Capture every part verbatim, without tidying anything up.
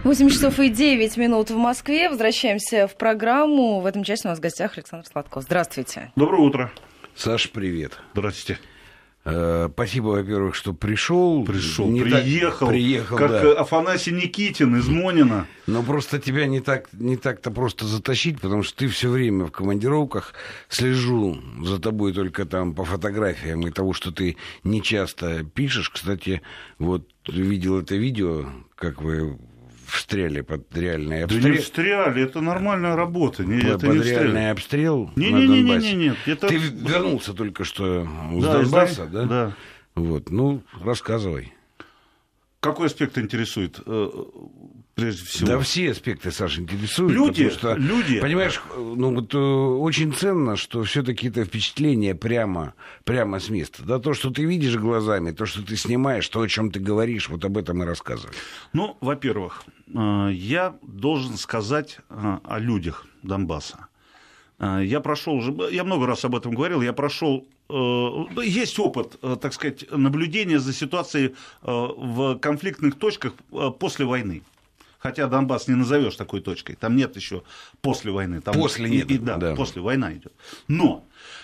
восемь часов и девять минут в Москве. Возвращаемся в программу. В этом часе у нас в гостях Александр Сладков. Здравствуйте. Доброе утро. Саш, привет. Здравствуйте. Э, спасибо, во-первых, что пришел. Пришел, не приехал, так, приехал, как да. Афанасий Никитин из Монина. Но просто тебя не, так, не так-то просто затащить, потому что ты все время в командировках. Слежу за тобой только там по фотографиям и того, что ты не часто пишешь. Кстати, вот видел это видео, как вы встряли под реальный обстрел. Да не встряли, это нормальная работа. Не, Под, это под не реальный обстрел не, на не, не, Донбассе. Не, не, не, это... Ты вернулся только что с да, Донбасса, из... да? Да. Вот, ну, рассказывай. Какой аспект интересует, прежде всего? Да все аспекты, Саша, интересуют. Люди, что, люди. Понимаешь, ну вот очень ценно, что все-таки это впечатление прямо, прямо с места. Да, то, что ты видишь глазами, то, что ты снимаешь, то, о чем ты говоришь, вот об этом и рассказывай. Ну, во-первых, я должен сказать о людях Донбасса. Я прошел уже, я много раз об этом говорил, я прошел, есть опыт, так сказать, наблюдения за ситуацией в конфликтных точках после войны. Хотя Донбасс не назовешь такой точкой, там нет еще после войны. Там после и, нет. И, да, да, после война идет. Но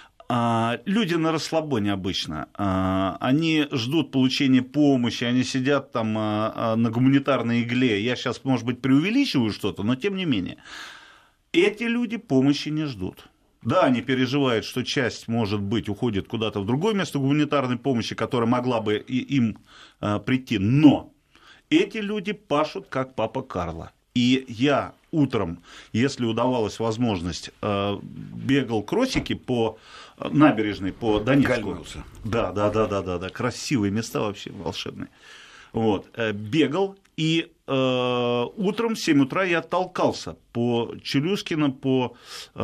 а, люди на расслабоне обычно, а, они ждут получения помощи, они сидят там а, на гуманитарной игле. Я сейчас, может быть, преувеличиваю что-то, но тем не менее. Эти люди помощи не ждут. Да, они переживают, что часть, может быть, уходит куда-то в другое место гуманитарной помощи, которая могла бы и им а, прийти, но эти люди пашут, как папа Карло. И я утром, если удавалась возможность, а, бегал кроссики по набережной, по Донецку. Кальнулся. Да, да, да, да, да, да, красивые места вообще, волшебные. Вот, бегал, и э, утром в семь утра я толкался по Челюскина, по,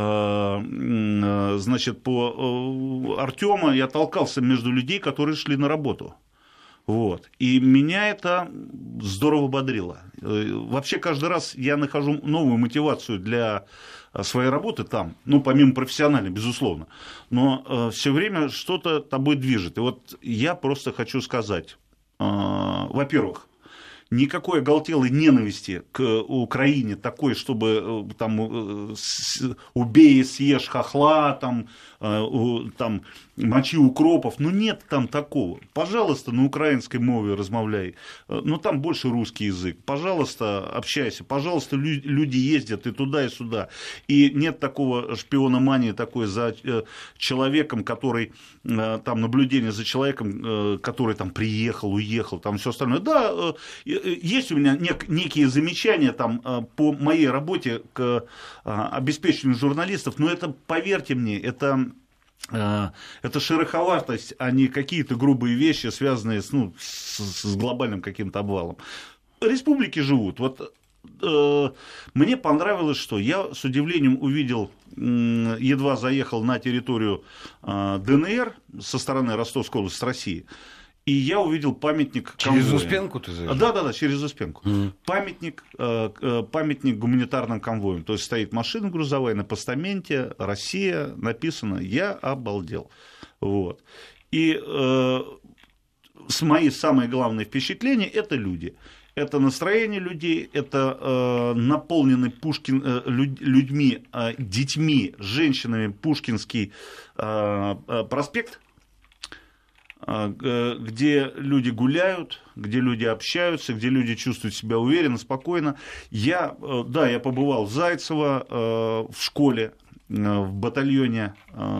э, значит, по э, Артёма, я толкался между людей, которые шли на работу. Вот. И меня это здорово бодрило. Вообще каждый раз я нахожу новую мотивацию для своей работы там, ну, помимо профессиональной, безусловно, но э, все время что-то тобой движет. И вот я просто хочу сказать, э, во-первых, никакой оголтелой ненависти к Украине, такой, чтобы там убей, съешь хохла, там, там мочи укропов, ну нет там такого. Пожалуйста, на украинской мове размовляй, но там больше русский язык. Пожалуйста, общайся, пожалуйста, люди ездят и туда, и сюда. И нет такого шпиономании такой за человеком, который, там, наблюдение за человеком, который там приехал, уехал, там все остальное. Да, есть у меня нек- некие замечания там, по моей работе к обеспечению журналистов, но это, поверьте мне, это, это шероховатость, а не какие-то грубые вещи, связанные с, ну, с, с глобальным каким-то обвалом. Республики живут. Вот, э, мне понравилось, что я с удивлением увидел, э, едва заехал на территорию э, ДНР со стороны Ростовской области, с России. И я увидел памятник конвоя. Через Успенку ты заезжал? Да, да, да, через Успенку. Mm-hmm. Памятник, памятник гуманитарным конвоям. То есть стоит машина грузовая на постаменте, Россия, написано, я обалдел. Вот. И э, мои самые главные впечатления – это люди. Это настроение людей, это э, наполненный Пушкин, э, людьми, э, детьми, женщинами Пушкинский э, э, проспект, где люди гуляют, где люди общаются, где люди чувствуют себя уверенно, спокойно. Я, да, я побывал в Зайцево в школе, в батальоне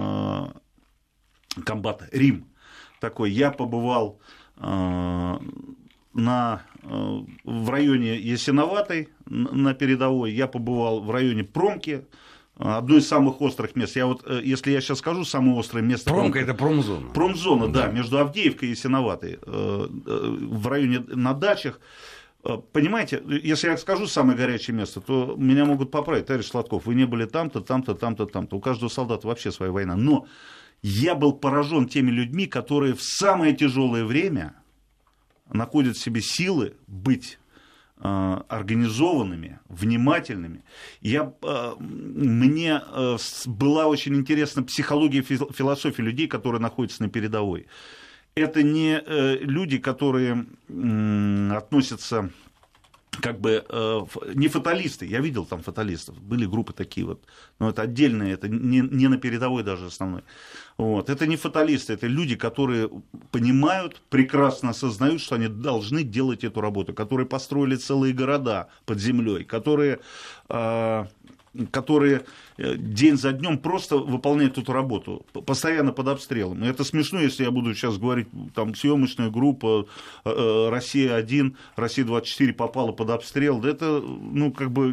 комбата Рим такой. Я побывал на, в районе Ясиноватой на передовой, я побывал в районе Промки. Одно из самых острых мест. Я вот, если я сейчас скажу, самое острое место... Промка – это промзона. Промзона, да, да, между Авдеевкой и Ясиноватой, в районе на дачах. Понимаете, если я скажу самое горячее место, то меня могут поправить. Товарищ Сладков, вы не были там-то, там-то, там-то, там-то. У каждого солдата вообще своя война. Но я был поражен теми людьми, которые в самое тяжелое время находят в себе силы быть организованными, внимательными. Я, мне была очень интересна психология, философия людей, которые находятся на передовой. Это не люди, которые относятся как бы э, не фаталисты, я видел там фаталистов, были группы такие вот, но это отдельные, это не, не на передовой даже основной. Вот. Это не фаталисты, это люди, которые понимают, прекрасно осознают, что они должны делать эту работу, которые построили целые города под землей, которые, э, которые день за днем просто выполняют эту работу, постоянно под обстрелом. И это смешно, если я буду сейчас говорить, там, съемочная группа Россия один, Россия двадцать четыре попала под обстрел. Да это, ну, как бы...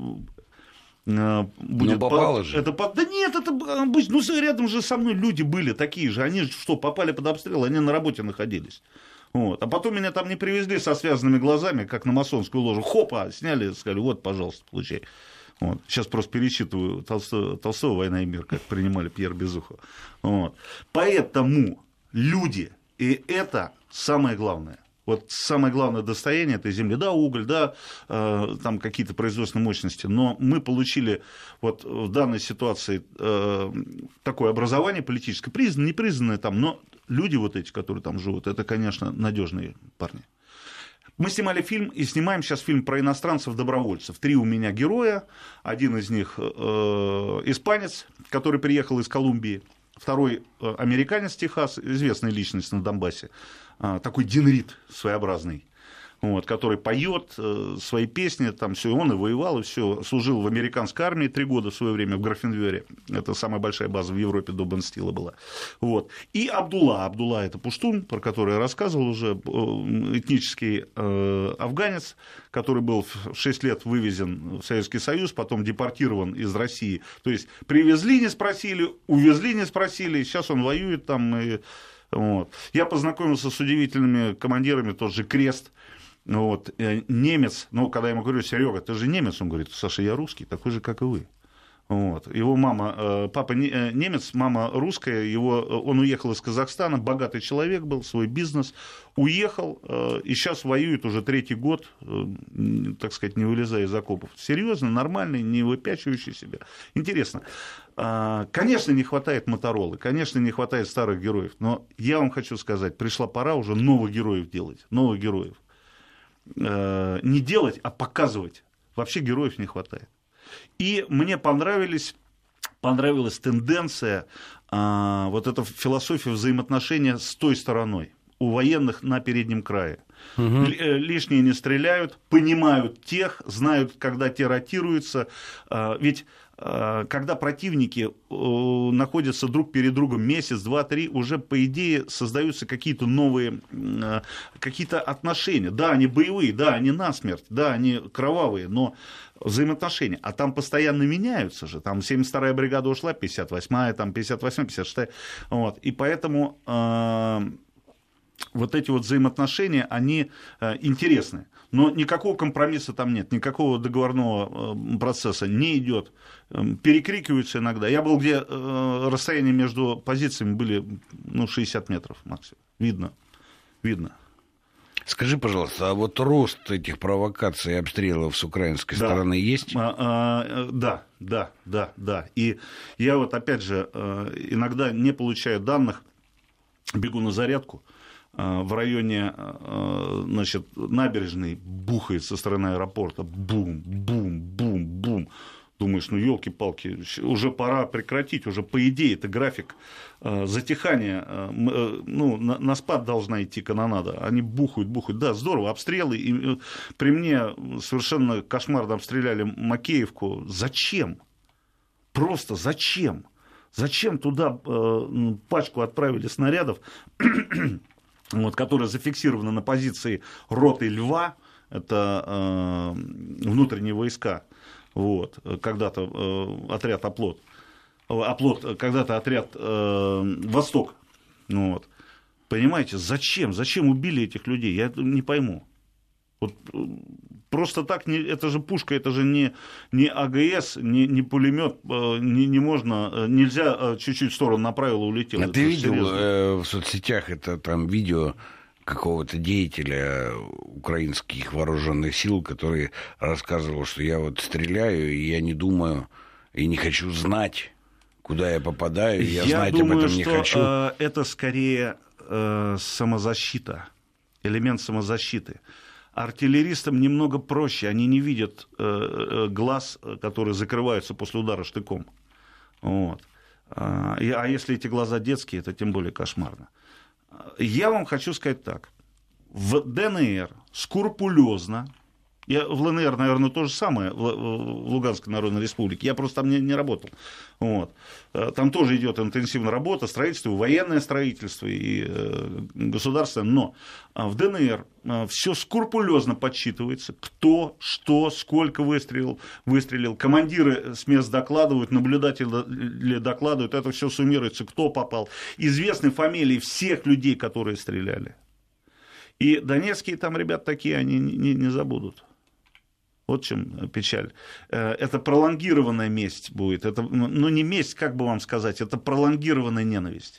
Будет, ну, попало по... же. Это... Да нет, это обычно. Ну, рядом же со мной люди были такие же. Они что, попали под обстрел, они на работе находились. Вот. А потом меня там не привезли со связанными глазами, как на масонскую ложу. Хопа, сняли, сказали, вот, пожалуйста, получай. Вот. Сейчас просто пересчитываю Толстого, Толстого «Война и мир», как принимали Пьер Безухов. Вот. Поэтому люди, и это самое главное. Вот самое главное достояние этой земли, да, уголь, да, э, там какие-то производственные мощности, но мы получили вот в данной ситуации э, такое образование политическое, признанное, непризнанное там, но люди вот эти, которые там живут, это, конечно, надежные парни. Мы снимали фильм и снимаем сейчас фильм про иностранцев-добровольцев. Три у меня героя. Один из них э, испанец, который приехал из Колумбии. Второй э, американец Техас, известная личность на Донбассе. Э, такой Дин Рид своеобразный. Вот, который поет э, свои песни, там все, он и воевал, и все, служил в американской армии три года в свое время в Графенвере, это самая большая база в Европе до Бен-Стила была. Вот. И Абдулла, Абдулла это пуштун, про который я рассказывал уже, этнический э, афганец, который был в шесть лет вывезен в Советский Союз, потом депортирован из России, то есть привезли, не спросили, увезли, не спросили, сейчас он воюет там. И, вот. Я познакомился с удивительными командирами, тот же Крест. Вот, немец, ну, когда я ему говорю, Серега, ты же немец, он говорит, Саша, я русский, такой же, как и вы. Вот. Его мама, папа немец, мама русская, его, он уехал из Казахстана, богатый человек был, свой бизнес, уехал, и сейчас воюет уже третий год, так сказать, не вылезая из окопов. Серьезно, нормальный, не выпячивающий себя. Интересно. Конечно, не хватает Моторолы, конечно, не хватает старых героев, но я вам хочу сказать, пришла пора уже новых героев делать, новых героев. Не делать, а показывать. Вообще героев не хватает. И мне понравились, понравилась тенденция, вот эта философия взаимоотношения с той стороной, у военных на переднем крае. Угу. Лишние не стреляют, понимают тех, знают, когда те ротируются. Ведь когда противники находятся друг перед другом месяц, два, три, уже, по идее, создаются какие-то новые, какие-то отношения. Да, они боевые, да, они насмерть, да, они кровавые, но взаимоотношения. А там постоянно меняются же. Там семьдесят вторая бригада ушла, пятьдесят восьмая, там пятьдесят восьмая, пятьдесят шестая. Вот. И поэтому э, вот эти вот взаимоотношения, они э, интересны. Но никакого компромисса там нет, никакого договорного процесса не идет. Перекрикиваются иногда. Я был, где расстояние между позициями были, ну, шестьдесят метров максимум. Видно, видно. Скажи, пожалуйста, а вот рост этих провокаций и обстрелов с украинской да. стороны есть? А, а, да, да, да, да. И я вот, опять же, иногда не получаю данных, бегу на зарядку. В районе, значит, набережной бухает со стороны аэропорта. Бум, бум, бум, бум. Думаешь, ну, елки-палки, уже пора прекратить. Уже, по идее, это график затихания. Ну, на спад должна идти канонада. Они бухают, бухают. Да, здорово, обстрелы. И при мне совершенно кошмарно обстреляли Макеевку. Зачем? Просто зачем? Зачем туда пачку отправили снарядов? Вот, которая зафиксирована на позиции роты Льва, это э, внутренние войска, вот, когда-то э, отряд Оплот, Оплот, когда-то отряд э, Восток, вот. Понимаете, зачем, зачем убили этих людей, я не пойму. Вот, просто так, не, это же пушка, это же не, не АГС, не, не пулемет, не, не можно, нельзя чуть-чуть в сторону направил и улетел. А это ты видел серьезно. В соцсетях это там видео какого-то деятеля украинских вооруженных сил, который рассказывал, что я вот стреляю, и я не думаю, и не хочу знать, куда я попадаю, и я, я знать думаю, об этом не хочу. Э, это скорее э, самозащита, элемент самозащиты. артиллеристам немного проще, они не видят глаз, которые закрываются после удара штыком. Вот. А если эти глаза детские, это тем более кошмарно. Я вам хочу сказать так. В ДНР скрупулезно, я в ЛНР, наверное, то же самое, в Луганской Народной Республике, я просто там не, не работал. Вот. Там тоже идет интенсивная работа, строительство, военное строительство и государственное, но в ДНР все скрупулезно подсчитывается, кто, что, сколько выстрелил, выстрелил, командиры с мест докладывают, наблюдатели докладывают, это все суммируется, кто попал, известны фамилии всех людей, которые стреляли. И донецкие там ребят такие, они не, не забудут. Вот в чем печаль. Это пролонгированная месть будет. Это, ну, не месть, как бы вам сказать, это пролонгированная ненависть.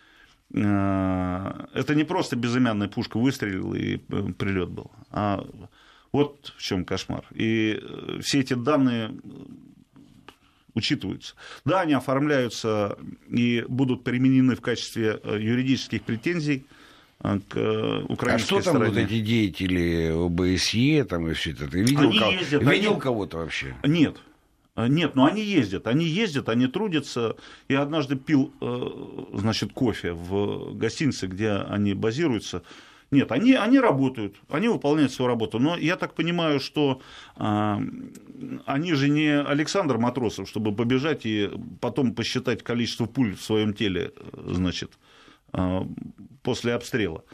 Это не просто безымянная пушка выстрелила и прилет был. А вот в чем кошмар. И все эти данные учитываются. Да, они оформляются и будут применены в качестве юридических претензий к украинской а что там стороне. Вот эти деятели ОБСЕ там и все это? Ты видел, они кого- ездят, видел они... кого-то вообще? Нет. Нет, но они ездят, они ездят, они трудятся. Я однажды пил, значит, кофе в гостинице, где они базируются. Нет, они, они работают, они выполняют свою работу. Но я так понимаю, что а, они же не Александр Матросов, чтобы побежать и потом посчитать количество пуль в своем теле, значит, после обстрела.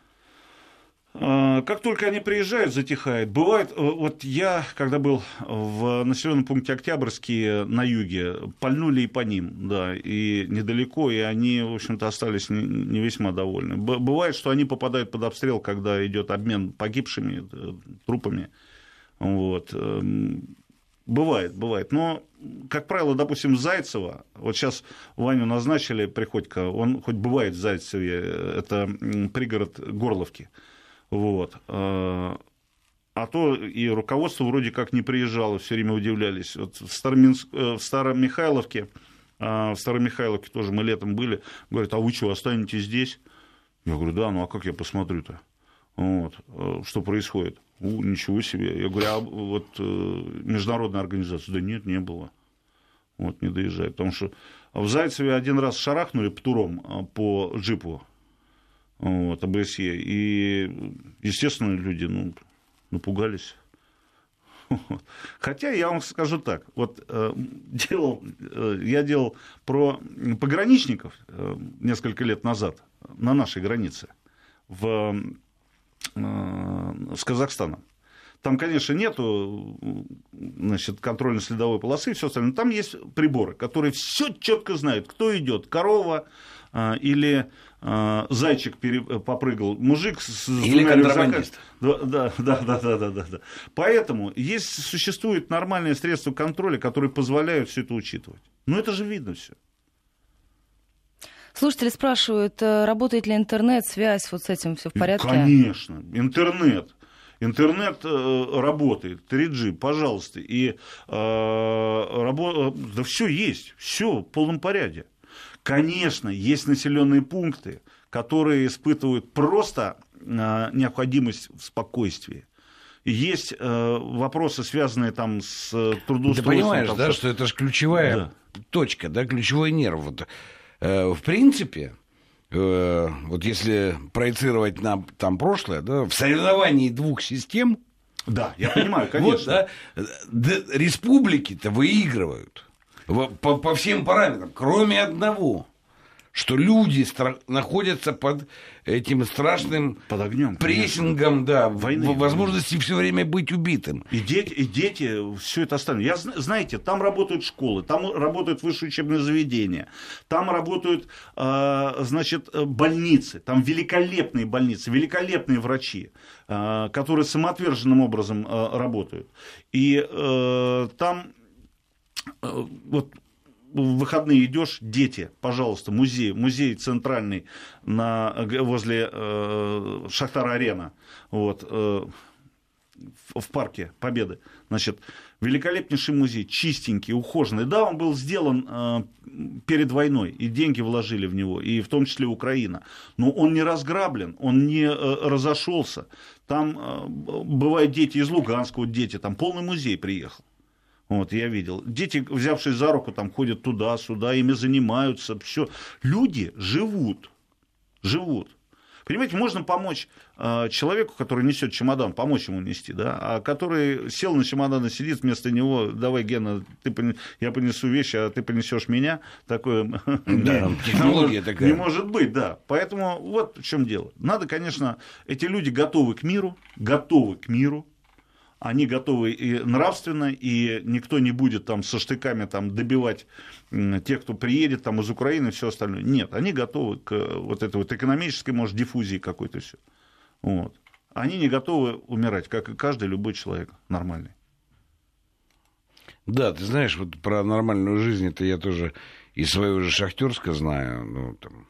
Как только они приезжают, затихает. Бывает, вот я, когда был в населенном пункте Октябрьский на юге, пальнули и по ним, да, и недалеко, и они, в общем-то, остались не весьма довольны. Бывает, что они попадают под обстрел, когда идет обмен погибшими, трупами. Вот. Бывает, бывает. Но, как правило, допустим, Зайцево, вот сейчас Ваню назначили, Приходько, он хоть бывает в Зайцеве, это пригород Горловки. Вот. А то и руководство вроде как не приезжало, все время удивлялись. Вот в, Староминск... в Старомихайловке, в Старомихайловке тоже мы летом были, говорят, а вы что, останетесь здесь? Я говорю, да, ну а как я посмотрю-то? Вот. Что происходит? У, ничего себе. Я говорю, а вот международная организация? Да нет, не было. Вот, не доезжает. Потому что в Зайцеве один раз шарахнули птуром по джипу. Вот, ОБСЕ. И, естественно, люди ну, напугались. Хотя я вам скажу так. Вот, э, делал, э, я делал про пограничников э, несколько лет назад на нашей границе в, э, с Казахстаном. Там, конечно, нету, значит, контрольно-следовой полосы и все остальное. Но там есть приборы, которые все четко знают, кто идет, корова э, или э, зайчик пере, попрыгал, мужик с, с или контрабандист. Да, да, да, да, да, да, да. Поэтому есть, существуют нормальные средства контроля, которые позволяют все это учитывать. Но это же видно все. Слушатели спрашивают, работает ли интернет, связь, вот с этим все в порядке? Конечно, интернет. Интернет э, работает, три джи, пожалуйста, и э, рабо... да все есть, все в полном порядке. Конечно, есть населенные пункты, которые испытывают просто э, необходимость в спокойствии. Есть э, вопросы, связанные там с трудоустройством. Ты понимаешь, там, да, что... что это же ключевая да. точка, да, ключевой нерв. Вот, э, в принципе... Вот если проецировать на там прошлое, да, в соревновании двух систем, да, я понимаю, конечно. Вот, да, республики-то выигрывают по, по всем параметрам, кроме одного, что люди стра- находятся под этим страшным под огнем, прессингом, да, войны, возможности войны. Все время быть убитым. И дети, и дети все это остальное. Я, знаете, там работают школы, там работают высшие учебные заведения, там работают, э, значит, больницы, там великолепные больницы, великолепные врачи, э, которые самоотверженным образом э, работают. И э, там э, вот... В выходные идешь, дети, пожалуйста, музей, музей центральный на, возле э, Шахтар-Арена. Вот, э, в парке Победы. Значит, великолепнейший музей, чистенький, ухоженный. Да, он был сделан э, перед войной, и деньги вложили в него, и в том числе Украина. Но он не разграблен, он не э, разошелся. Там э, бывают дети из Луганска, вот дети, там полный музей приехал. Вот, я видел. Дети, взявшие за руку, там ходят туда-сюда, ими занимаются. Все. Люди живут. Живут. Понимаете, можно помочь э, человеку, который несет чемодан, помочь ему нести, да, а который сел на чемодан и сидит вместо него, давай, Гена, ты, я понесу вещи, а ты понесешь меня, такое... Да, технология такая. Не может быть, да. Поэтому вот в чем дело. Надо, конечно, эти люди готовы к миру, готовы к миру, они готовы и нравственно, и никто не будет там со штыками там добивать тех, кто приедет там из Украины и все остальное. Нет, они готовы к вот этой вот экономической, может, диффузии какой-то все. Вот. Они не готовы умирать, как и каждый любой человек нормальный. Да, ты знаешь, вот про нормальную жизнь это я тоже из своего же Шахтерска знаю, ну, там,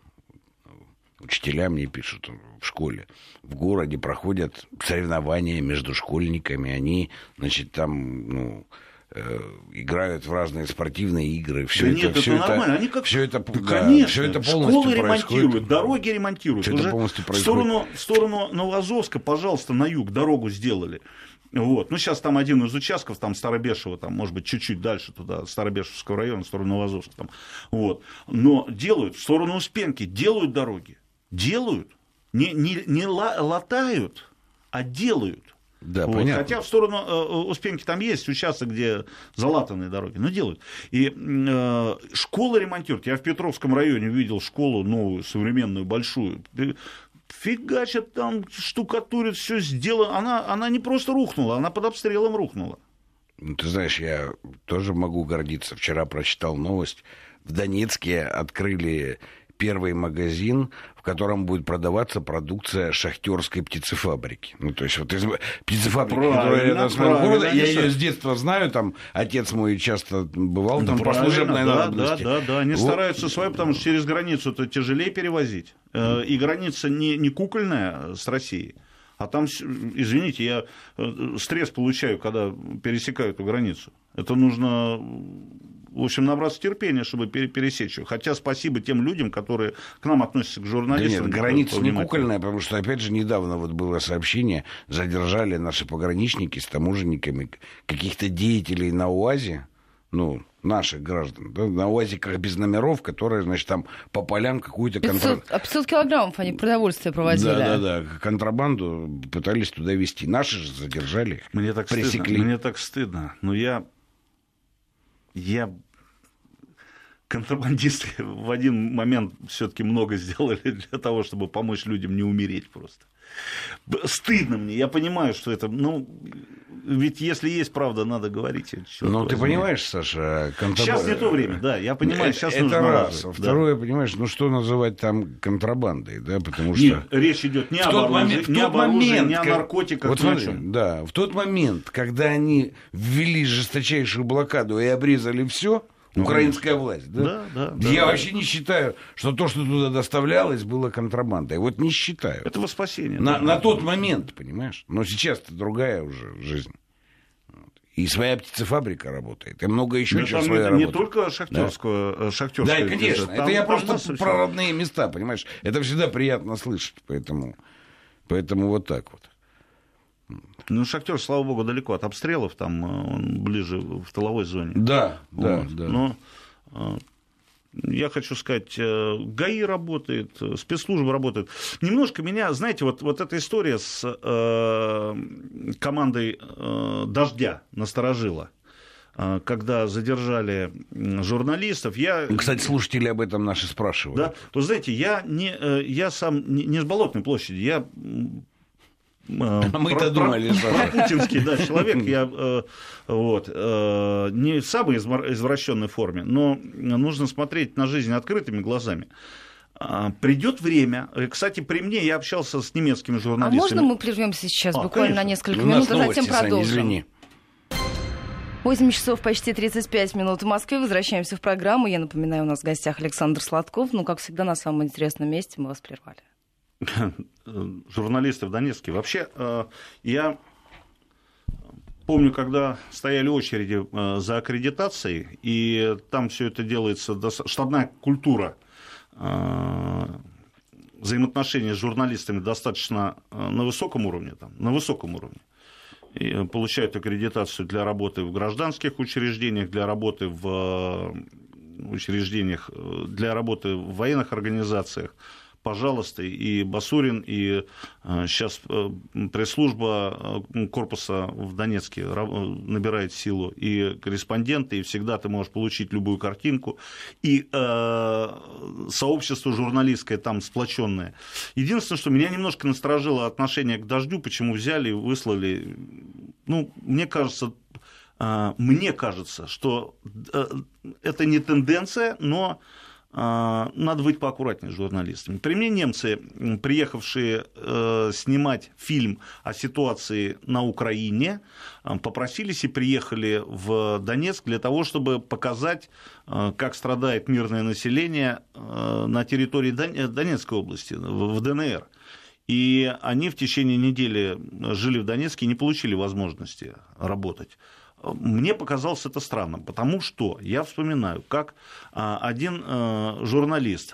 учителя мне пишут в школе. В городе проходят соревнования между школьниками. Они, значит, там, ну, э, играют в разные спортивные игры. Все да это, нет, все это это нормально. Они как... все это, да, да, конечно. все это полностью Школы происходит. ремонтируют, дороги ремонтируют. Все Уже это полностью в происходит. сторону, в сторону Новоазовска, пожалуйста, на юг дорогу сделали. Вот. Ну, сейчас там один из участков, там Старобешево, там, может быть, чуть-чуть дальше туда, Старобешевского района, в сторону Новоазовска. Там. Вот. Но делают в сторону Успенки, делают дороги. Делают. Не, не, не латают, а делают. Да, вот. понятно. Хотя в сторону э, Успенки там есть участок, где залатанные дороги, но делают. И э, школы ремонтируют. Я в Петровском районе видел школу новую, современную, большую. Фигачат там, штукатурят, все сделано. Она, она не просто рухнула, она под обстрелом рухнула. Ну, ты знаешь, я тоже могу гордиться. Вчера прочитал новость. В Донецке открыли первый магазин, в котором будет продаваться продукция шахтерской птицефабрики. Ну, то есть, вот из птицефабрики, которая рядом с моим городом, я ее с детства знаю, там отец мой часто бывал, да, там по служебной да, надобности. Да, да, да, они вот. стараются свое, потому что через границу это тяжелее перевозить. И граница не, не кукольная с Россией, а там, извините, я стресс получаю, когда пересекаю эту границу. Это нужно... В общем, набраться терпения, чтобы пересечь ее. Хотя спасибо тем людям, которые к нам относятся, к журналистам. Да нет, граница не кукольная, потому что, опять же, недавно вот было сообщение, задержали наши пограничники с таможенниками каких-то деятелей на УАЗе, ну, наших граждан, да, на УАЗиках без номеров, которые, значит, там по полям какую-то... контр... А пятьсот килограммов они продовольствие проводили. Да-да-да, контрабанду пытались туда везти. Наши же задержали их, мне так пресекли. Стыдно, мне так стыдно. Но я... Я... Контрабандисты в один момент все-таки много сделали для того, чтобы помочь людям не умереть просто. Стыдно мне, я понимаю, что это, ну, ведь если есть правда, надо говорить. Ну, ты понимаешь, Саша, контраб... Сейчас не то время, да, я понимаю, сейчас это нужно раз. развить, Второе, да. Понимаешь, ну что называть там контрабандой, да, потому что... Нет, речь идет не об оружии, не об оружии, не о наркотиках, вот ни о смотри, чем. да, в тот момент, когда они ввели жесточайшую блокаду и обрезали все. Украинская власть, да? Да, да, Я да. вообще не считаю, что то, что туда доставлялось, было контрабандой. Вот не считаю. Это во спасение. На, да. на тот момент, понимаешь? Но сейчас-то другая уже жизнь. И своя птицефабрика работает, и много еще чего своя не, работает. Не только шахтерскую, да, шахтерская, да, конечно. Там, это я там просто про родные места, понимаешь? Это всегда приятно слышать, поэтому, поэтому вот так вот. Ну, Шахтер, слава богу, далеко от обстрелов, там он ближе в тыловой зоне. Да, да, вот. да. Но я хочу сказать, ГАИ работает, спецслужбы работают. Немножко меня, знаете, вот, вот эта история с э, командой э, «Дождя» насторожила. Когда задержали журналистов, я... Кстати, слушатели об этом наши спрашивают. Да, вы знаете, я, не, я сам не, не с Болотной площади, я... Мы-то думали, что путинский, да, человек, я э, вот, э, не в самой извращенной форме, но нужно смотреть на жизнь открытыми глазами. Придет время. Кстати, при мне я общался с немецкими журналистами. А можно мы прервемся сейчас а, буквально конечно. на несколько У минут, нас а новости, затем Саня, продолжим? Извини. восемь часов почти тридцать пять минут в Москве. Возвращаемся в программу. Я напоминаю, у нас в гостях Александр Сладков. Ну, как всегда, на самом интересном месте мы вас прервали. Журналисты в Донецке. Вообще, я помню, когда стояли очереди за аккредитацией, и там все это делается, штабная культура взаимоотношения с журналистами достаточно на высоком уровне, там, на высоком уровне. И получают аккредитацию для работы в гражданских учреждениях, для работы в учреждениях, для работы в военных организациях. Пожалуйста, и Басурин, и сейчас пресс-служба корпуса в Донецке набирает силу, и корреспонденты, и всегда ты можешь получить любую картинку, и э, сообщество журналистское там сплоченное. Единственное, что меня немножко насторожило отношение к «Дождю», почему взяли и выслали. Ну, мне кажется, э, мне кажется, что э, это не тенденция, но надо быть поаккуратнее с журналистами. При мне немцы, приехавшие э, снимать фильм о ситуации на Украине, попросились и приехали в Донецк для того, чтобы показать, э, как страдает мирное население э, на территории Дон... Донецкой области, в ДНР. И они в течение недели жили в Донецке и не получили возможности работать. Мне показалось это странным, потому что я вспоминаю, как один журналист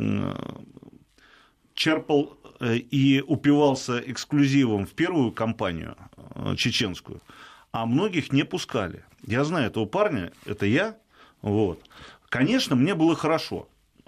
черпал и упивался эксклюзивом в первую кампанию чеченскую, а многих не пускали. Я знаю этого парня, это я. Вот. Конечно, мне было хорошо.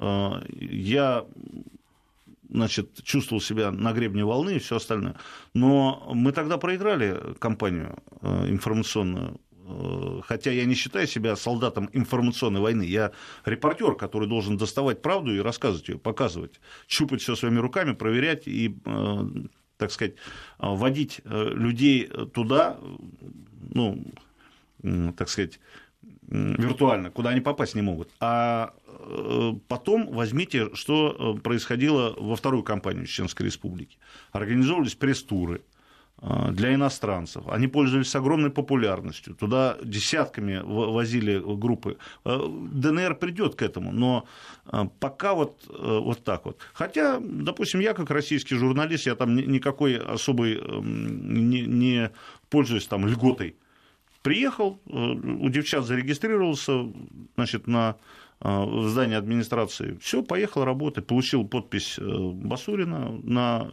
Я... Значит, чувствовал себя на гребне волны и все остальное. Но мы тогда проиграли кампанию информационную, хотя я не считаю себя солдатом информационной войны. Я репортер, который должен доставать правду и рассказывать ее, показывать, щупать все своими руками, проверять и, так сказать, водить людей туда, ну, так сказать, виртуально, куда они попасть не могут. А потом возьмите, что происходило во вторую кампанию Чеченской Республики. Организовывались пресс-туры для иностранцев. Они пользовались огромной популярностью. Туда десятками возили группы. ДНР придет к этому, но пока вот, вот так вот. Хотя, допустим, я как российский журналист, я там никакой особой не, не пользуюсь там льготой. Приехал, у девчат зарегистрировался, значит, на в здании администрации. Все, поехал работать, получил подпись Басурина на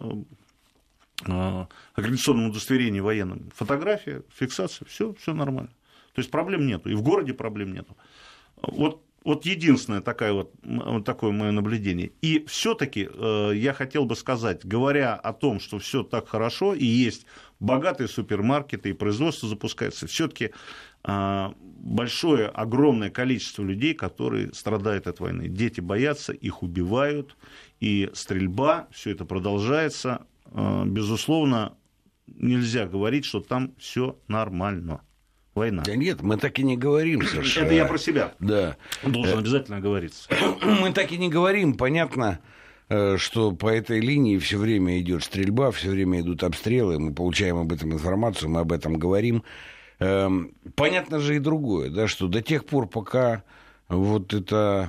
аккредитационном удостоверении военном. Фотография, фиксация, все, все нормально. То есть проблем нету, и в городе проблем нету. Вот, вот единственное такое, вот, такое мое наблюдение. И все-таки э, я хотел бы сказать, говоря о том, что все так хорошо, и есть богатые супермаркеты, и производство запускается, все-таки э, большое, огромное количество людей, которые страдают от войны. Дети боятся, их убивают, и стрельба, все это продолжается. Э, безусловно, нельзя говорить, что там все нормально. Война. Да нет, мы так и не говорим, Саша. Это я про себя. Да. Должен обязательно говориться. Мы так и не говорим. Понятно, что по этой линии все время идет стрельба, все время идут обстрелы, мы получаем об этом информацию, мы об этом говорим. Понятно же и другое, да, что до тех пор, пока вот эта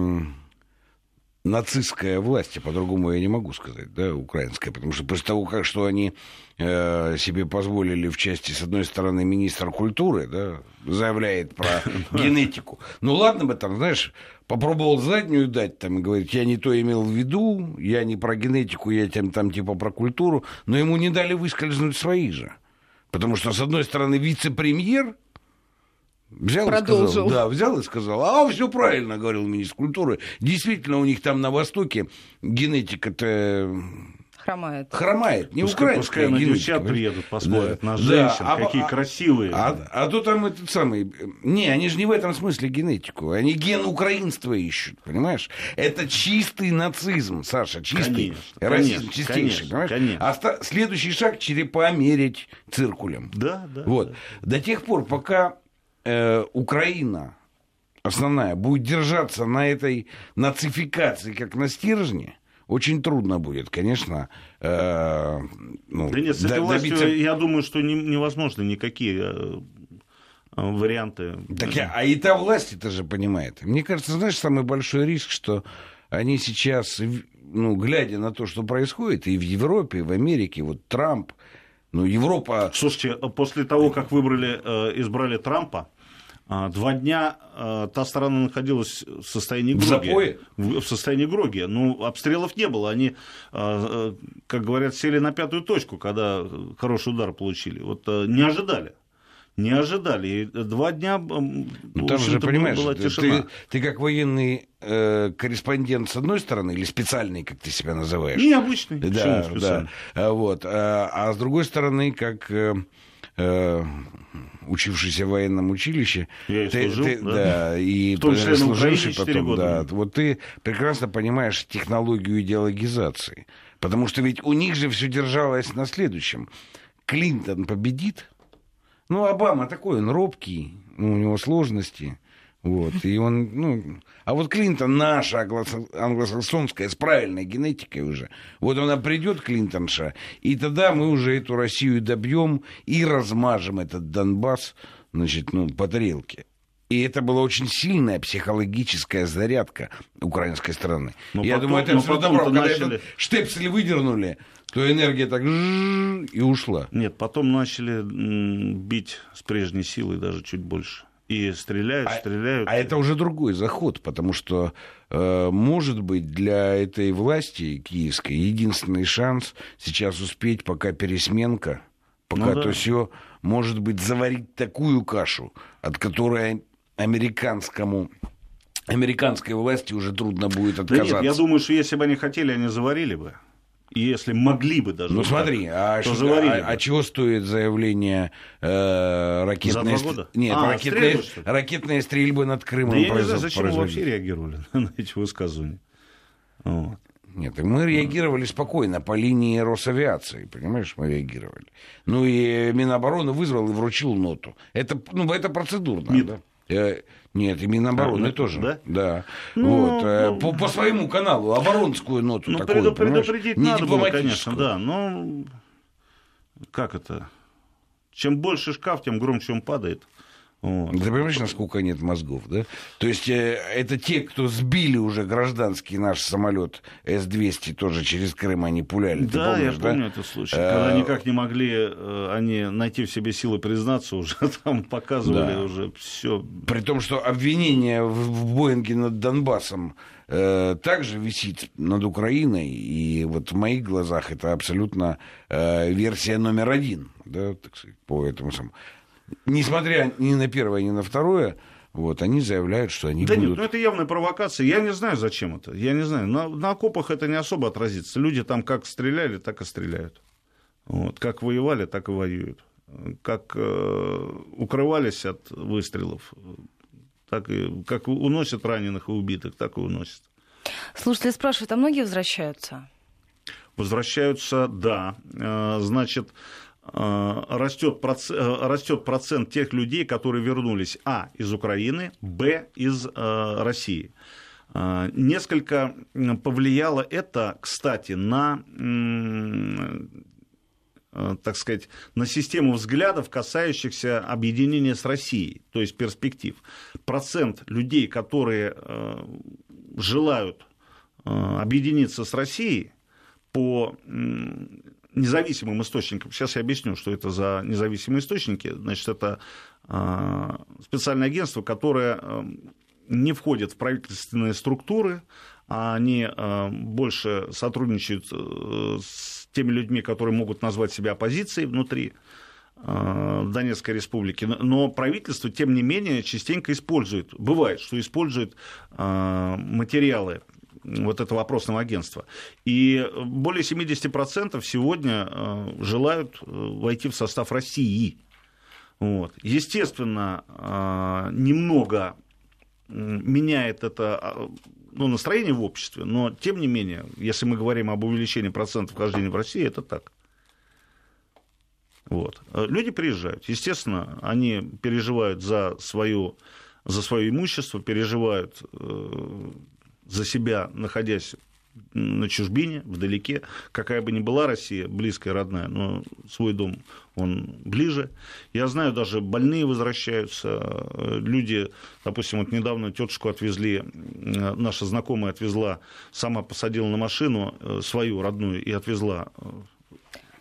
нацистская власть, по-другому я не могу сказать, да, украинская, потому что после того, как что они э, себе позволили в части, с одной стороны, министр культуры, да, заявляет про генетику. Ну ладно бы там, знаешь, попробовал заднюю дать, там, и говорит, я не то имел в виду, я не про генетику, я там, там типа про культуру, но ему не дали выскользнуть свои же. Потому что, с одной стороны, вице-премьер взял и сказал, да, взял и сказал, а все правильно, говорил министр культуры. Действительно, у них там на Востоке генетика-то хромает. Хромает, не пускай, украинская пускай генетика. Пускай на девчат приедут, посмотрят да. на женщин, да. какие а, красивые. А, а то там этот самый... Не, они же не в этом смысле генетику. Они ген украинства ищут, понимаешь? Это чистый нацизм, Саша, чистый конечно, расизм, конечно, чистейший, конечно, понимаешь? Конечно. А ста- следующий шаг — черепа мерить циркулем. Да, да. Вот. Да. До тех пор, пока э, Украина основная будет держаться на этой нацификации, как на стержне, очень трудно будет, конечно. Э, ну, да нет, с этой властью, добиться... я думаю, что не, невозможно никакие э, варианты. Так, а и та власть это же понимает. Мне кажется, знаешь, самый большой риск, что они сейчас, ну, глядя на то, что происходит и в Европе, и в Америке, вот Трамп, Ну, Европа... Слушайте, после того, как выбрали, избрали Трампа, два дня та сторона находилась в состоянии гроги. В, в состоянии гроги. Ну, обстрелов не было. Они, как говорят, сели на пятую точку, когда хороший удар получили. Вот не ожидали. Не ожидали. И два дня, ну, там же, понимаешь, была тишина. Ты, ты как военный э, корреспондент с одной стороны, или специальный, как ты себя называешь? Необычный. Да, да. Вот. А, а с другой стороны, как... Э, э, учившийся в военном училище, я и ты, служил, ты, да. да, и в том числе служивший потом, да, вот ты прекрасно понимаешь технологию идеологизации, потому что ведь у них же все держалось на следующем: Клинтон победит, ну Обама такой, он робкий, ну, у него сложности. Вот, и он, ну, а вот Клинтон наша англосаксонская с правильной генетикой уже. Вот она придет, Клинтонша, и тогда мы уже эту Россию добьем и размажем этот Донбасс, значит, ну, по тарелке. И это была очень сильная психологическая зарядка украинской стороны. Но Я потом, думаю, это все добро, когда начали... этот штепсель выдернули, то энергия так и ушла. Нет, потом начали бить с прежней силой даже чуть больше. И стреляют, а, стреляют. А это уже другой заход, потому что, э, может быть, для этой власти киевской единственный шанс сейчас успеть, пока пересменка, пока ну, да. то все, может быть, заварить такую кашу, от которой американскому, американской власти уже трудно будет отказаться. Да нет, я думаю, что если бы они хотели, они заварили бы. И если могли бы даже... Ну, смотри, а, что, а, а чего стоит заявление э, ракетной... За два года? Нет, а, ракетные, ракетные стрельбы над Крымом. Да я не знаю, зачем мы вообще реагировали на эти высказывания. Вот. Нет, мы реагировали спокойно по линии Росавиации, понимаешь, мы реагировали. Ну, и Минобороны вызвал и вручил ноту. Это, ну, это процедурно, Нет. да? Нет, и Минобороны а, тоже. Да? Да. Ну, вот, ну, по, по своему каналу, оборонскую ноту ну, такую, предупредить не надо было, конечно, да. Но как это? Чем больше шкаф, тем громче он падает. Вот. Ты понимаешь, насколько нет мозгов, да? То есть э, это те, кто сбили уже гражданский наш самолет Эс двести, тоже через Крым они пуляли. Да, помнишь, я да? помню этот случай. Когда а... никак не могли э, они найти в себе силы признаться, уже там показывали да. уже все. При том, что обвинение в, в Боинге над Донбассом э, также висит над Украиной, и вот в моих глазах это абсолютно э, версия номер один, да, так сказать, по этому самому. Несмотря ни на первое, ни на второе, вот, они заявляют, что они да будут... нет, ну это явная провокация. Я не знаю, зачем это. Я не знаю. На, на окопах это не особо отразится. Люди там как стреляли, так и стреляют. Вот. Как воевали, так и воюют. Как э, укрывались от выстрелов, так и как уносят раненых и убитых, так и уносят. Слушатели спрашивают, а многие возвращаются? Возвращаются, да. Значит... Растет процент, растет процент тех людей, которые вернулись, а, из Украины, б, из э, России. Э, несколько повлияло это, кстати, на, э, так сказать, на систему взглядов, касающихся объединения с Россией, то есть перспектив. Процент людей, которые э, желают э, объединиться с Россией по... Э, независимым источникам. Сейчас я объясню, что это за независимые источники. Значит, это э, специальное агентство, которое э, не входит в правительственные структуры, а они э, больше сотрудничают э, с теми людьми, которые могут назвать себя оппозицией внутри э, Донецкой республики. Но правительство, тем не менее, частенько использует, бывает, что использует э, материалы вот этого опросного агентства. И более семьдесят процентов сегодня э, желают войти в состав России. Вот. Естественно, э, немного меняет это ну, настроение в обществе, но тем не менее, если мы говорим об увеличении процентов вхождения в Россию, это так. Вот. Люди приезжают. Естественно, они переживают за, свою, за свое имущество, переживают э, за себя, находясь на чужбине, вдалеке, какая бы ни была Россия, близкая, родная, но свой дом, он ближе. Я знаю, даже больные возвращаются, люди, допустим, вот недавно тетушку отвезли, наша знакомая отвезла, сама посадила на машину свою родную и отвезла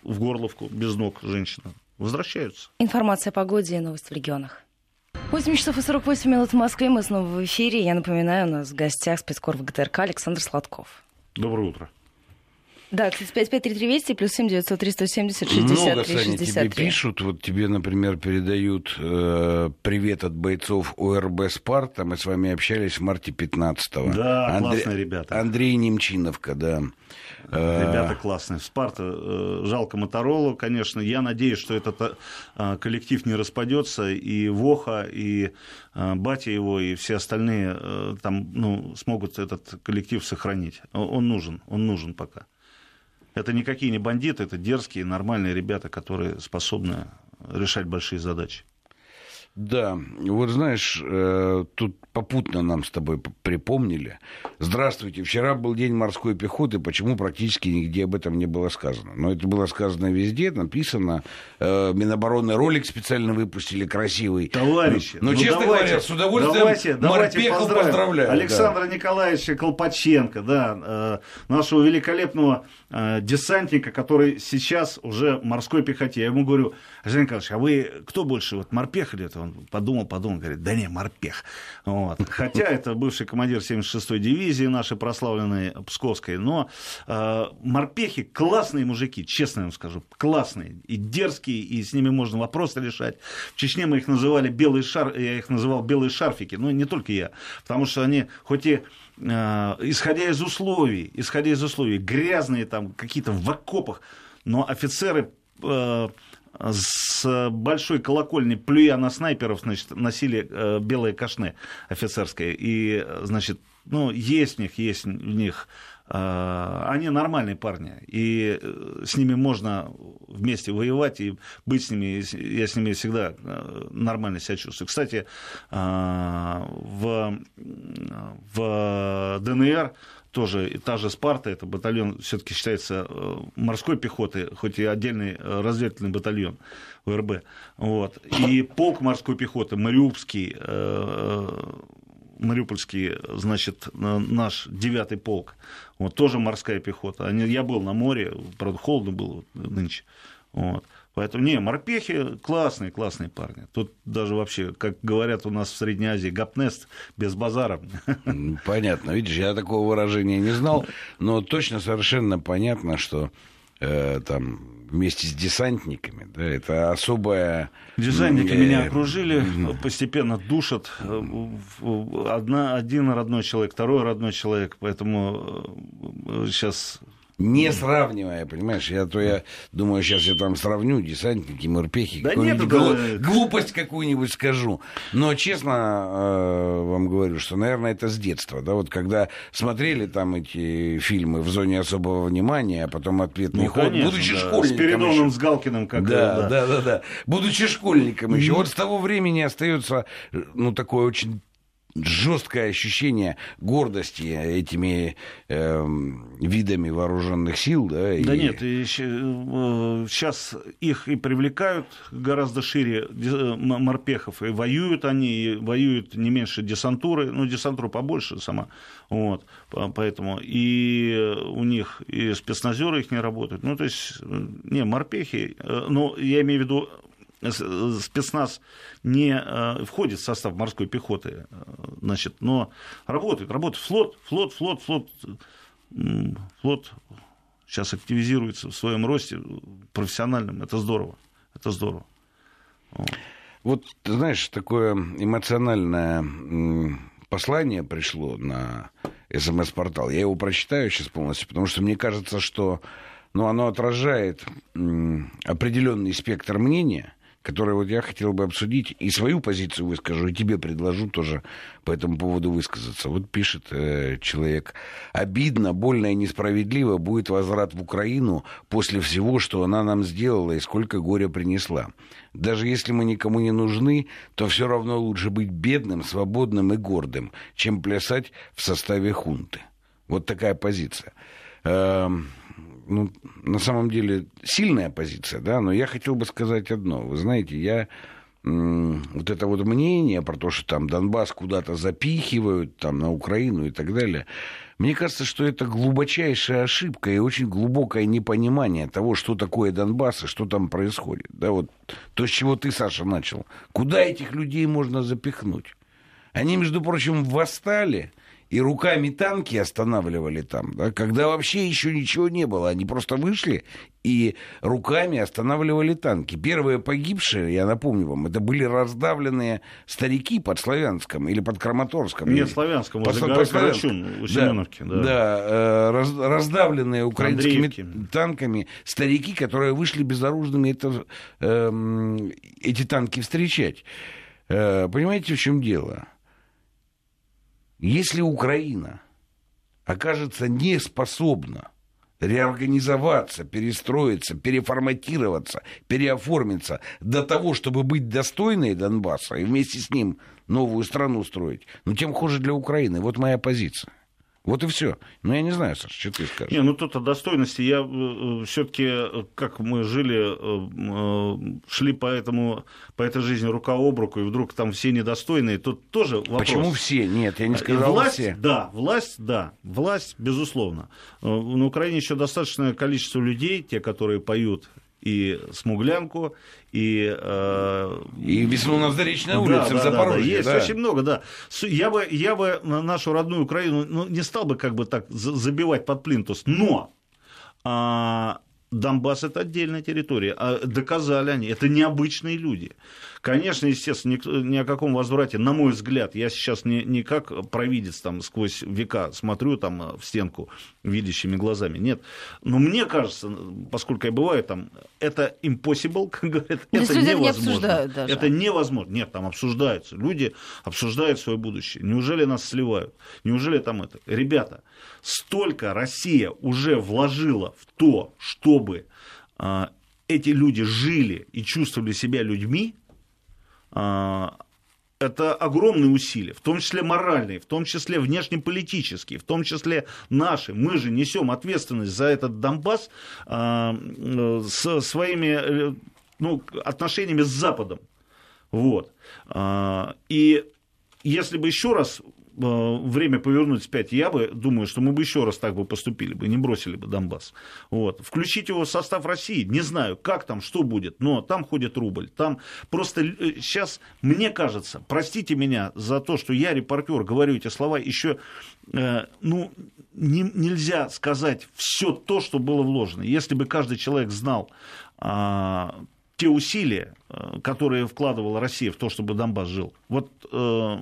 в Горловку, без ног женщина, возвращаются. Информация о погоде и новости в регионах. восемь часов и сорок восемь минут в Москве. Мы снова в эфире. Я напоминаю, у нас в гостях спецкор ВГТРК Александр Сладков. Доброе утро. Да, тридцать пять пять тридцать три двести плюс семь девятьсот три сто семьдесят шестьдесят три шестьдесят три. Много, Саня, тебе пишут. Вот тебе, например, передают э, привет от бойцов ОРБ «Спарта». Мы с вами общались в марте пятнадцатого. Да, Андре... классные ребята. Андрей Немчиновка, да. Ребята классные. Спарта, э, жалко Моторолу, конечно. Я надеюсь, что этот э, коллектив не распадется. И Воха, и э, батя его, и все остальные э, там, ну, смогут этот коллектив сохранить. Он нужен, он нужен пока. Это никакие не бандиты, это дерзкие, нормальные ребята, которые способны решать большие задачи. Да, вот знаешь, тут попутно нам с тобой припомнили. Здравствуйте, вчера был день морской пехоты, почему практически нигде об этом не было сказано? Но это было сказано везде, написано. Минобороны ролик специально выпустили, красивый. Товарищи, но, ну, честно давайте, говоря, с удовольствием давайте, давайте морпехов поздравляю. Александра да. Николаевича Колпаченко, да, нашего великолепного десантника, который сейчас уже в морской пехоте. Я ему говорю: Александр Николаевич, а вы кто больше, вот морпех или это? Он подумал, подумал, говорит: да не, морпех. Вот. Хотя это бывший командир семьдесят шестой дивизии нашей прославленной Псковской, но э, морпехи классные мужики, честно вам скажу, классные, и дерзкие, и с ними можно вопросы решать. В Чечне мы их называли белые шар, я их называл белые шарфики, но не только я, потому что они, хоть и э, исходя из условий, исходя из условий, грязные там какие-то в окопах, но офицеры э, с большой колокольни, плюя на снайперов, значит, носили э, белое кашне офицерское. И, значит, ну, есть в них, есть в них... Э, они нормальные парни. И с ними можно вместе воевать и быть с ними. Я с ними всегда нормально себя чувствую. Кстати, э, в, в ДНР... тоже та же «Спарта», это батальон, все-таки считается морской пехоты, хоть и отдельный разведывательный батальон ОРБ. Вот. И полк морской пехоты, Мариупский, Мариупольский, значит, наш девятый полк, вот, тоже морская пехота. Я был на море, правда, холодно было нынче. Вот. Поэтому, не, морпехи классные, классные парни. Тут даже вообще, как говорят у нас в Средней Азии, гапнест без базара. Понятно. Видишь, я такого выражения не знал, но точно совершенно понятно, что э, там вместе с десантниками, да, это особая... Десантники э... меня окружили, постепенно душат. Одна, один родной человек, второй родной человек, поэтому сейчас... Не сравнивая, понимаешь, я то я думаю, сейчас я там сравню десантники, морпехи, да нет, гл... да... глупость какую-нибудь скажу. Но честно э, вам говорю, что, наверное, это с детства, да, вот когда смотрели там эти фильмы «В зоне особого внимания», а потом «Ответный ну, ход», конечно, будучи да. школьником. С Спиридоном, с Галкиным, как да, да, да, да, да. Будучи школьником mm-hmm. еще. Вот с того времени остается, ну, такое очень жесткое ощущение гордости этими э, видами вооруженных сил. Да, да и... нет, и сейчас их и привлекают гораздо шире морпехов, и воюют они, и воюют не меньше десантуры, ну, десантура побольше сама, вот, поэтому и у них и спецназеры их не работают, ну, то есть, не, морпехи, ну, я имею в виду, спецназ не входит в состав морской пехоты, значит, но работает, работает флот, флот, флот, флот, флот сейчас активизируется в своем росте профессиональном, это здорово, это здорово. Вот, ты знаешь, такое эмоциональное послание пришло на СМС-портал, я его прочитаю сейчас полностью, потому что мне кажется, что ну, оно отражает определенный спектр мнения, которое вот я хотел бы обсудить, и свою позицию выскажу, и тебе предложу тоже по этому поводу высказаться. Вот пишет э, человек: обидно, больно и несправедливо будет возврат в Украину после всего, что она нам сделала и сколько горя принесла. Даже если мы никому не нужны, то все равно лучше быть бедным, свободным и гордым, чем плясать в составе хунты. Вот такая позиция. Э, Ну, на самом деле, сильная позиция, да, но я хотел бы сказать одно. Вы знаете, я вот это вот мнение про то, что там Донбасс куда-то запихивают, там, на Украину и так далее, мне кажется, что это глубочайшая ошибка и очень глубокое непонимание того, что такое Донбасс и что там происходит. Да, вот то, с чего ты, Саша, начал. Куда этих людей можно запихнуть? Они, между прочим, восстали и руками танки останавливали там, да, когда вообще еще ничего не было. Они просто вышли и руками останавливали танки. Первые погибшие, я напомню вам, это были раздавленные старики под Славянском или под Краматорском. Нет, Славянском, возле под, горы под Карачун, у Семеновки. Да, да. да раз, раздавленные украинскими Андреевки. танками старики, которые вышли безоружными это, э, эти танки встречать. Э, понимаете, в чем дело? Если Украина окажется неспособна реорганизоваться, перестроиться, переформатироваться, переоформиться до того, чтобы быть достойной Донбасса и вместе с ним новую страну строить, ну, тем хуже для Украины. Вот моя позиция. Вот и все. Ну, я не знаю, Саша, что ты скажешь. Не, ну тут о достойности. Я э, все-таки, как мы жили, э, шли по, этому, по этой жизни рука об руку, и вдруг там все недостойные, тут тоже вопрос. Почему все? Нет, я не сказал власть, все. Да, власть, да, власть, безусловно. На Украине еще достаточное количество людей, те, которые поют и «Смуглянку», и... Э, и «Весну на Заречной улице» да, в Запорожье. Да, да, есть да. очень много, да. Я бы, я бы нашу родную Украину ну, не стал бы как бы так забивать под плинтус, но... А, Донбасс – это отдельная территория. А доказали они. Это необычные люди. Конечно, естественно, ни, ни о каком возврате, на мой взгляд, я сейчас не, не как провидец там, сквозь века смотрю там, в стенку видящими глазами. Нет. Но мне кажется, поскольку я бываю там, это impossible, как говорят, Здесь это люди невозможно. не обсуждают даже. Это невозможно. Нет, там обсуждаются. Люди обсуждают свое будущее. Неужели нас сливают? Неужели там это? Ребята, столько Россия уже вложила в то, чтобы а, эти люди жили и чувствовали себя людьми, а, это огромные усилия, в том числе моральные, в том числе внешнеполитические, в том числе наши. Мы же несем ответственность за этот Донбасс а, со своими ну, отношениями с Западом. Вот. А, и если бы еще раз время повернуть вспять, я бы думаю, что мы бы еще раз так бы поступили бы, не бросили бы Донбасс. Вот. Включить его в состав России, не знаю, как там, что будет, но там ходит рубль. Там просто сейчас, мне кажется, простите меня за то, что я, репортер, говорю эти слова, еще э, ну, не, нельзя сказать все то, что было вложено. Если бы каждый человек знал э, те усилия, э, которые вкладывала Россия в то, чтобы Донбасс жил, вот... Э,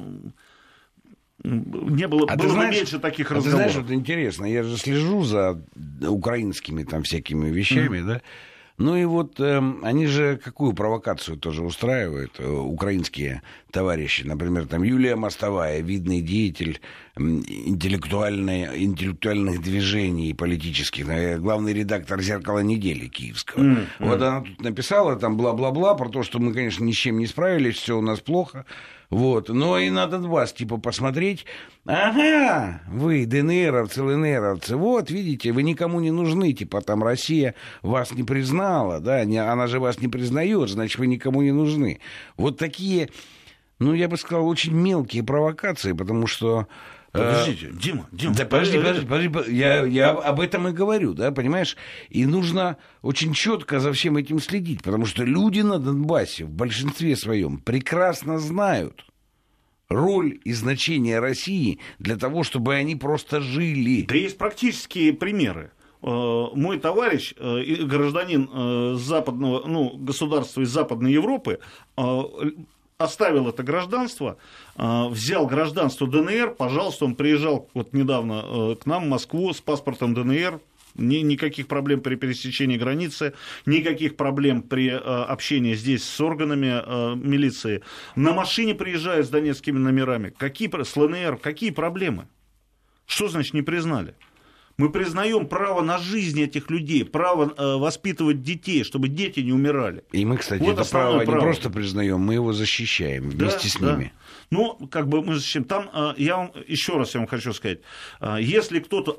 не было, а было знаешь, бы меньше таких а разговоров. Ты знаешь, вот интересно, я же слежу за украинскими там всякими вещами, mm-hmm. да, ну и вот э, они же какую провокацию тоже устраивают, э, украинские товарищи, например, там Юлия Мостовая, видный деятель э, интеллектуальных движений политических, э, главный редактор «Зеркала недели» киевского. Mm-hmm. Вот она тут написала там бла-бла-бла про то, что мы, конечно, ни с чем не справились, все у нас плохо. Вот, но и надо вас, типа, посмотреть. Ага, вы, ДНРовцы, ЛНРовцы, вот, видите, вы никому не нужны, типа, там Россия вас не признала, да, не, она же вас не признает, значит, вы никому не нужны. Вот такие, ну, я бы сказал, очень мелкие провокации, потому что... Подождите, Дима, Дима. Да подожди, подожди, подожди, я, я об этом и говорю, да, понимаешь? И нужно очень четко за всем этим следить, потому что люди на Донбассе в большинстве своем прекрасно знают роль и значение России для того, чтобы они просто жили. Да есть практические примеры. Мой товарищ, гражданин западного, ну, государства из Западной Европы, оставил это гражданство, взял гражданство ДНР, пожалуйста, он приезжал вот недавно к нам в Москву с паспортом ДНР, ни, никаких проблем при пересечении границы, никаких проблем при общении здесь с органами милиции. На машине приезжает с донецкими номерами. Какие, с ЛНР, какие проблемы? Что значит не признали? Мы признаем право на жизнь этих людей, право э, воспитывать детей, чтобы дети не умирали. И мы, кстати, вот это право, право не просто признаем, мы его защищаем вместе да, с ними. Да. Ну, как бы мы защищаем. Там, э, я вам еще раз я вам хочу сказать, э, если кто-то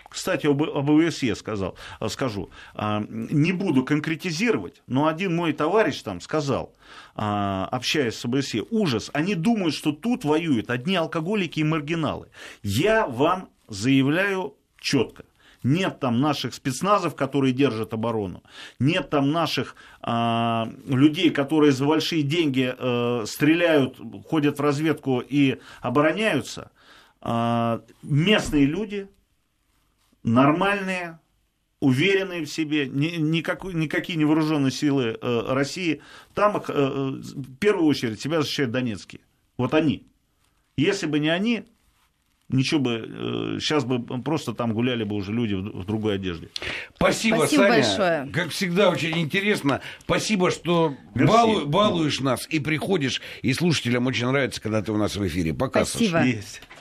Кстати, об, об ОБСЕ сказал, скажу. Не буду конкретизировать, но один мой товарищ там сказал, общаясь с ОБСЕ, ужас, они думают, что тут воюют одни алкоголики и маргиналы. Я вам заявляю четко. Нет там наших спецназов, которые держат оборону. Нет там наших э, людей, которые за большие деньги э, стреляют, ходят в разведку и обороняются. Э, местные люди, нормальные, уверенные в себе, ни, никакой, никакие не вооруженные силы э, России. Там их, э, в первую очередь себя защищают донецкие. Вот они. Если бы не они... Ничего бы, сейчас бы просто там гуляли бы уже люди в другой одежде. Спасибо, Спасибо Саня. большое. Как всегда, очень интересно. Спасибо, что балу, балуешь нас и приходишь. И слушателям очень нравится, когда ты у нас в эфире. Пока, Спасибо. Саша. Есть.